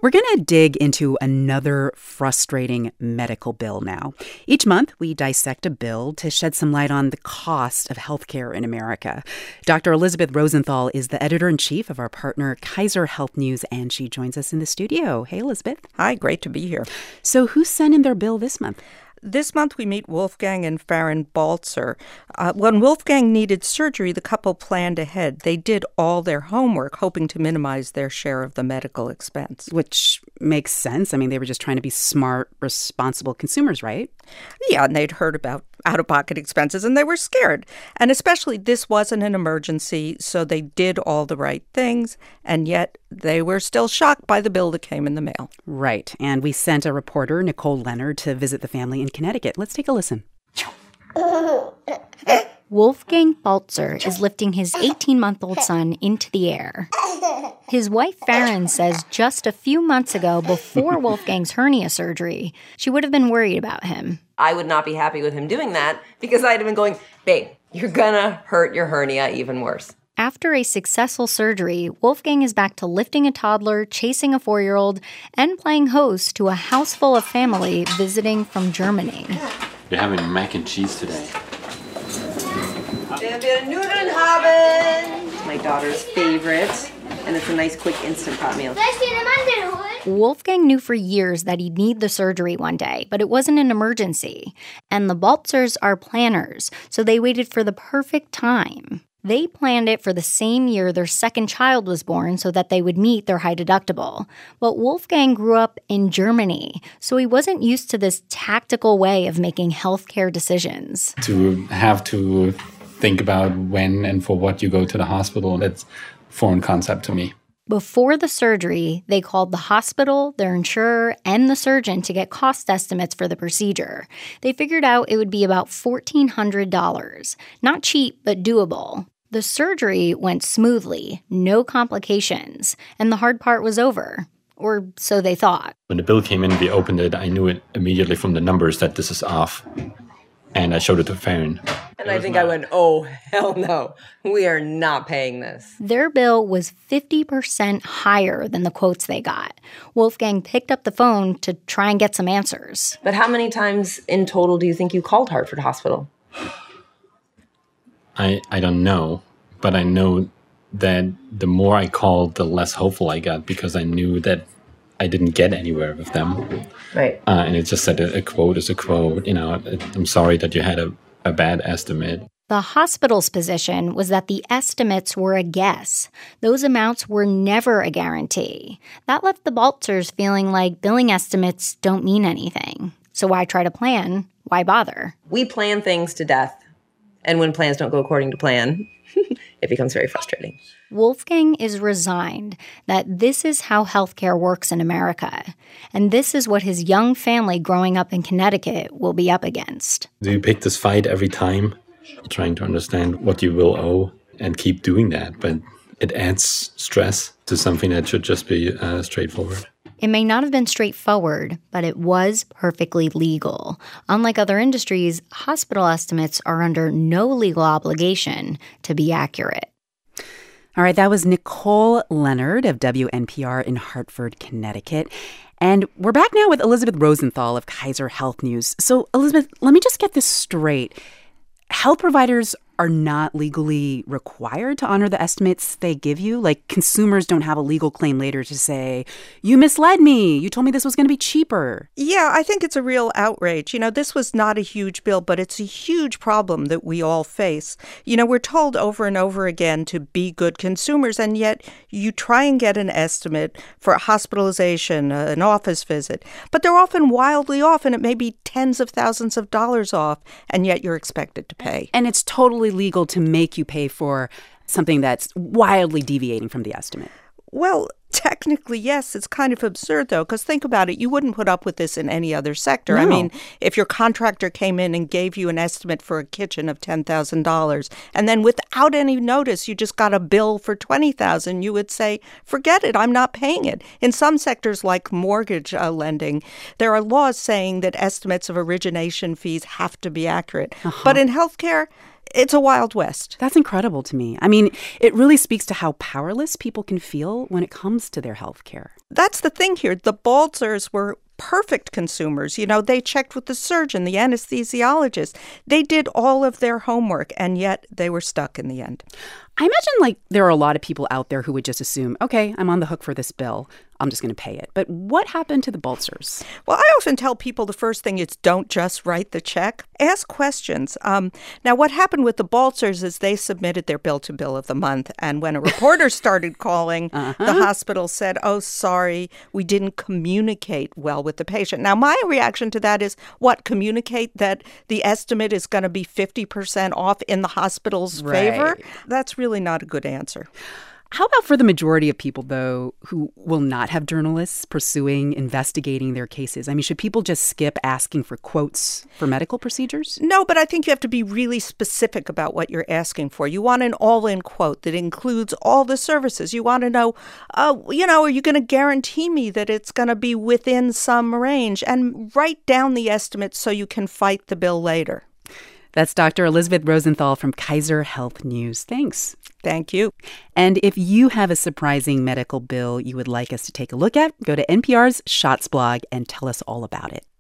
We're going to dig into another frustrating medical bill now. Each month, we dissect a bill to shed some light on the cost of healthcare in America. Dr. Elizabeth Rosenthal is the editor-in-chief of our partner, Kaiser Health News, and she joins us in the studio. Hey, Elizabeth. Hi, great to be here. So who sent in their bill this month? This month, we meet Wolfgang and Farron Baltzer. When Wolfgang needed surgery, the couple planned ahead. They did all their homework, hoping to minimize their share of the medical expense. Which makes sense. I mean, they were just trying to be smart, responsible consumers, right? Yeah, and they'd heard about out-of-pocket expenses, and they were scared. And especially, this wasn't an emergency, so they did all the right things, and yet they were still shocked by the bill that came in the mail. Right, and we sent a reporter, Nicole Leonard, to visit the family in Connecticut. Let's take a listen. Wolfgang Baltzer is lifting his 18-month-old son into the air. His wife, Farron, says just a few months ago, before Wolfgang's hernia surgery, she would have been worried about him. I would not be happy with him doing that because I'd have been going, babe, you're gonna hurt your hernia even worse. After a successful surgery, Wolfgang is back to lifting a toddler, chasing a 4-year-old, and playing host to a house full of family visiting from Germany. We're having mac and cheese today. Wir Nudeln haben. My daughter's favorite, and it's a nice, quick, instant pot meal. Wolfgang knew for years that he'd need the surgery one day, but it wasn't an emergency. And the Baltzers are planners, so they waited for the perfect time. They planned it for the same year their second child was born so that they would meet their high deductible. But Wolfgang grew up in Germany, so he wasn't used to this tactical way of making healthcare decisions. To have to think about when and for what you go to the hospital, that's a foreign concept to me. Before the surgery, they called the hospital, their insurer, and the surgeon to get cost estimates for the procedure. They figured out it would be about $1,400. Not cheap, but doable. The surgery went smoothly, no complications, and the hard part was over. Or so they thought. When the bill came in, we opened it. I knew it immediately from the numbers that this is off. And I showed it to Farron. And I think I went, oh, hell no. We are not paying this. Their bill was 50% higher than the quotes they got. Wolfgang picked up the phone to try and get some answers. But how many times in total do you think you called Hartford Hospital? I don't know, but I know that the more I called, the less hopeful I got because I knew that I didn't get anywhere with them. Right. And it just said a quote is a quote. You know, I'm sorry that you had a bad estimate. The hospital's position was that the estimates were a guess. Those amounts were never a guarantee. That left the Baltzers feeling like billing estimates don't mean anything. So why try to plan? Why bother? We plan things to death. And when plans don't go according to plan, it becomes very frustrating. Wolfgang is resigned that this is how healthcare works in America. And this is what his young family growing up in Connecticut will be up against. Do you pick this fight every time? Trying to understand what you will owe and keep doing that. But it adds stress to something that should just be straightforward. It may not have been straightforward, but it was perfectly legal. Unlike other industries, hospital estimates are under no legal obligation to be accurate. All right, that was Nicole Leonard of WNPR in Hartford, Connecticut. And we're back now with Elizabeth Rosenthal of Kaiser Health News. So, Elizabeth, let me just get this straight. Health providers are not legally required to honor the estimates they give you? Like, consumers don't have a legal claim later to say, you misled me. You told me this was going to be cheaper. Yeah, I think it's a real outrage. You know, this was not a huge bill, but it's a huge problem that we all face. You know, we're told over and over again to be good consumers, and yet you try and get an estimate for a hospitalization, an office visit, but they're often wildly off, and it may be tens of thousands of dollars off, and yet you're expected to pay. And it's totally legal to make you pay for something that's wildly deviating from the estimate. Well, technically, yes. It's kind of absurd, though, because think about it. You wouldn't put up with this in any other sector. No. I mean, if your contractor came in and gave you an estimate for a kitchen of $10,000, and then without any notice, you just got a bill for $20,000, you would say, forget it, I'm not paying it. In some sectors, like mortgage lending, there are laws saying that estimates of origination fees have to be accurate. But in healthcare, It's a Wild West. That's incredible to me. I mean, it really speaks to how powerless people can feel when it comes to their health care. That's the thing here. The Baltzers were perfect consumers. They checked with the surgeon, the anesthesiologist. They did all of their homework, and yet they were stuck in the end. I imagine, there are a lot of people out there who would just assume, okay, I'm on the hook for this bill. I'm just going to pay it. But what happened to the Baltzers? Well, I often tell people the first thing is don't just write the check. Ask questions. Now, what happened with the Baltzers is they submitted their bill to bill of the month. And when a reporter started calling, the hospital said, oh, sorry, we didn't communicate well with the patient. Now, my reaction to that is, communicate that the estimate is going to be 50% off in the hospital's favor? That's really not a good answer. How about for the majority of people, though, who will not have journalists investigating their cases? I mean, should people just skip asking for quotes for medical procedures? No, but I think you have to be really specific about what you're asking for. You want an all-in quote that includes all the services. You want to know, are you going to guarantee me that it's going to be within some range? And write down the estimate so you can fight the bill later. That's Dr. Elizabeth Rosenthal from Kaiser Health News. Thanks. Thank you. And if you have a surprising medical bill you would like us to take a look at, go to NPR's Shots blog and tell us all about it.